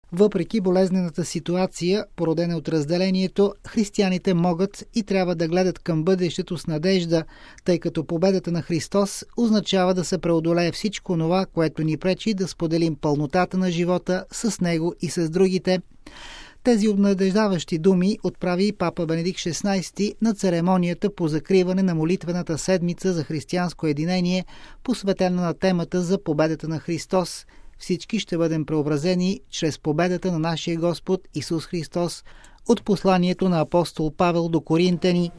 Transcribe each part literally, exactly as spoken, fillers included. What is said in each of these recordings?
Въпреки болезнената ситуация, породена от разделението, християните могат и трябва да гледат към бъдещето с надежда, тъй като победата на Христос означава да се преодолее всичко това, което ни пречи да споделим пълнотата на живота с Него и с другите. Тези обнадеждаващи думи отправи и папа Бенедикт шестнадесети на церемонията по закриване на молитвената седмица за християнско единение, посветена на темата за победата на Христос. Всички ще бъдем преобразени чрез победата на нашия Господ Исус Христос, от посланието на апостол Павел до Коринтяни.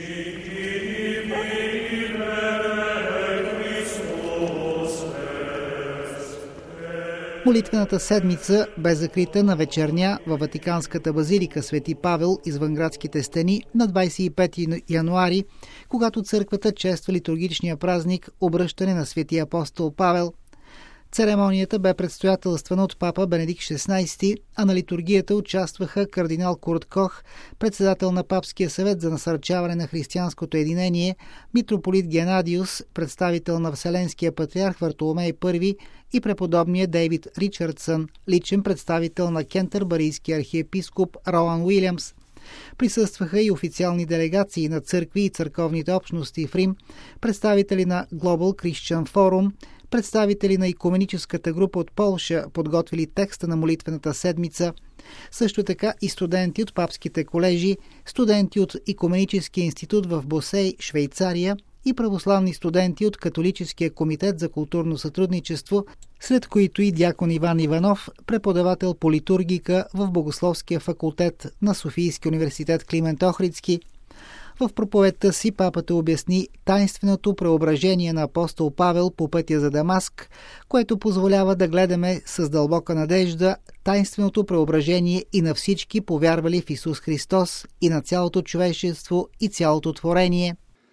Молитвената седмица бе закрита на вечерня във Ватиканската базилика Свети Павел извън градските стени на двадесет и пети януари, когато църквата чества литургичния празник Обръщане на Свети апостол Павел. Церемонията бе предстоятелствана от папа Бенедикт шестнадесети, а на литургията участваха кардинал Курт Кох, председател на Папския съвет за насърчаване на християнското единение, митрополит Генадиус, представител на Вселенския патриарх Вартоломей първи и преподобния Дейвид Ричардсън, личен представител на Кентърбърийския архиепископ Роан Уилямс. Присъстваха и официални делегации на църкви и църковните общности в Рим, представители на Global Christian Forum, представители на икуменическата група от Полша, подготвили текста на молитвената седмица, също така и студенти от папските колежи, студенти от Икуменическия институт в Босей, Швейцария и православни студенти от Католическия комитет за културно сътрудничество, сред които и дякон Иван Иванов, преподавател по литургика в Богословския факултет на Софийския университет Климент Охридски. В проповедта си папата обясни тайнственото преображение на апостол Павел по пътя за Дамаск, което позволява да гледаме с дълбока надежда тайнственото преображение и на всички повярвали в Исус Христос, и на цялото човечество и цялото творение.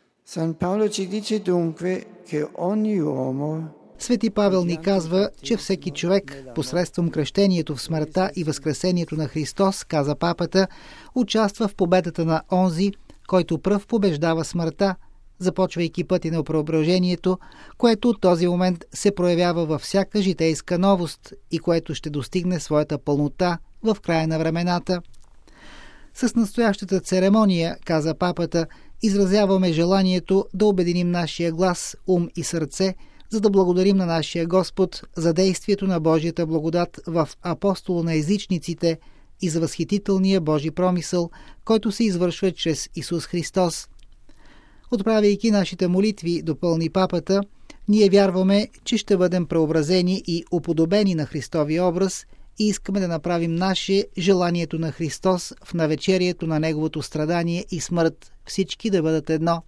Свети Павел ни казва, че всеки човек, посредством кръщението в смъртта и възкресението на Христос, каза папата, участва в победата на онзи, който пръв побеждава смъртта, започвайки пътя на преображението, което от този момент се проявява във всяка житейска новост и което ще достигне своята пълнота в края на времената. С настоящата церемония, каза папата, изразяваме желанието да обединим нашия глас, ум и сърце, за да благодарим на нашия Господ за действието на Божията благодат в апостола на езичниците и за възхитителния Божи промисъл, който се извършва чрез Исус Христос. Отправяйки нашите молитви, допълни папата, ние вярваме, че ще бъдем преобразени и уподобени на Христовия образ и искаме да направим наше желанието на Христос в навечерието на Неговото страдание и смърт, всички да бъдат едно.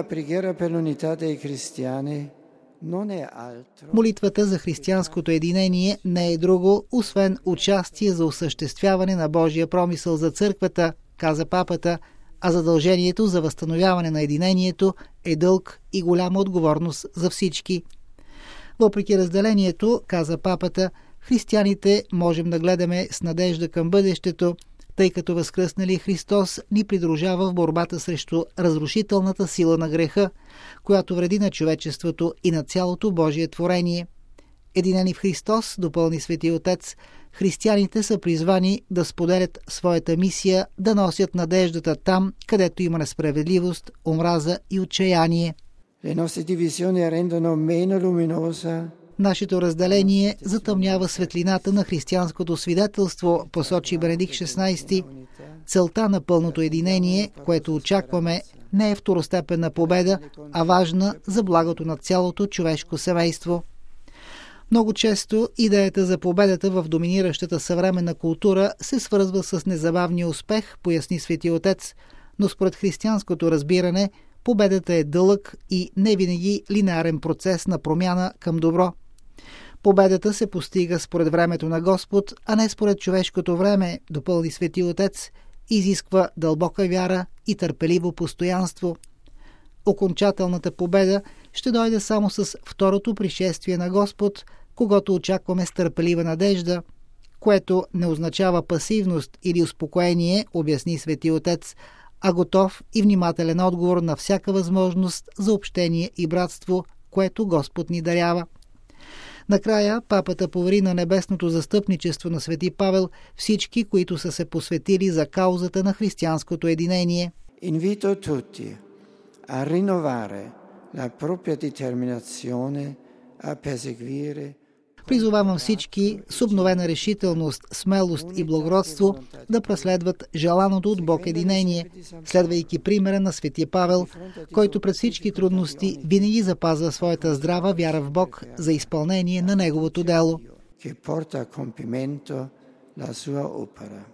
Молитвата за християнското единение не е друго, освен участие за осъществяване на Божия промисъл за църквата, каза папата, а задължението за възстановяване на единението е дълг и голяма отговорност за всички. Въпреки разделението, каза папата, християните можем да гледаме с надежда към бъдещето, тъй като възкръснали Христос ни придружава в борбата срещу разрушителната сила на греха, която вреди на човечеството и на цялото Божие творение. Единени в Христос, допълни Свети Отец, християните са призвани да споделят своята мисия, да носят надеждата там, където има несправедливост, омраза и отчаяние. Нашето разделение затъмнява светлината на християнското свидетелство, посочи Бенедикт шестнадесети. Целта на пълното единение, което очакваме, не е второстепенна победа, а важна за благото на цялото човешко семейство. Много често идеята за победата в доминиращата съвременна култура се свързва с незабавния успех, поясни Свети Отец, но според християнското разбиране, победата е дълъг и не винаги линеарен процес на промяна към добро. Победата се постига според времето на Господ, а не според човешкото време, допълни Свети Отец, изисква дълбока вяра и търпеливо постоянство. Окончателната победа ще дойде само с второто пришествие на Господ, когато очакваме с търпелива надежда, което не означава пасивност или успокоение, обясни Свети Отец, а готов и внимателен отговор на всяка възможност за общение и братство, което Господ ни дарява. Накрая папата повери на небесното застъпничество на свети Павел всички, които са се посветили за каузата на християнското единение. Invito tutti a rinnovare la propria determinazione a perseguire. Призовавам всички с обновена решителност, смелост и благородство да преследват желаното от Бог единение, следвайки примера на свети Павел, който пред всички трудности винаги запазва своята здрава вяра в Бог за изпълнение на неговото дело. Che porta a compimento la sua opera.